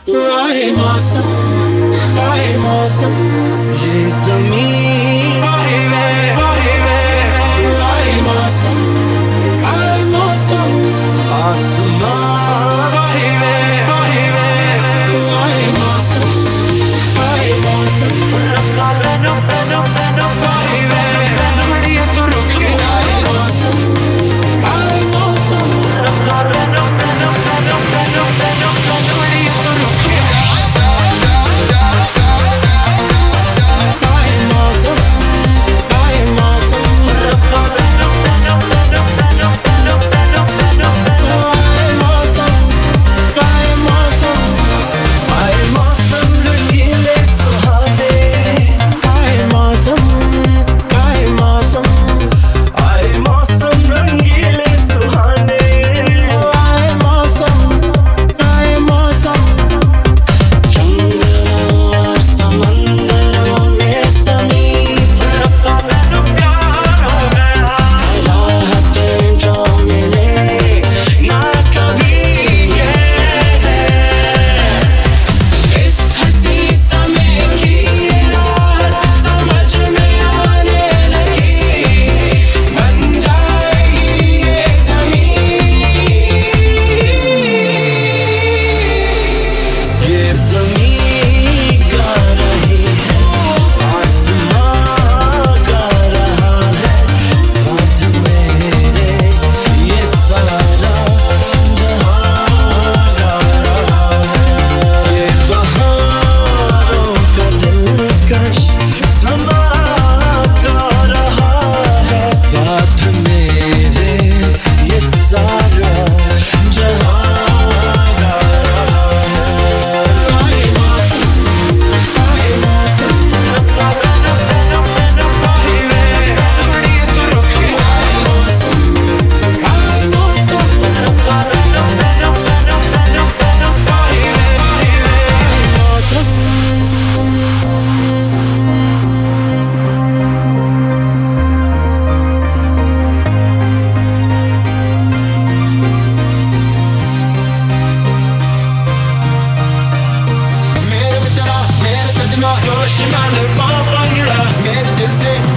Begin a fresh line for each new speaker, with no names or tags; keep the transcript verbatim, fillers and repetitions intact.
आए मौसम, आए मौसम, ये ज़मीं आए वे, आए वे, आए मौसम, आए मौसम, आसमान आए वे, आए वे, आए मौसम, आए मौसम, रब्बा बैनो बैनो बैनो आए वे, घड़ियां तो रुके आए मौसम, आए मौसम, रब्बा बैनो बैनो बैनो बैनो बैनो घड़ियां तो रुके जोश नाल पापा मेरे दिल से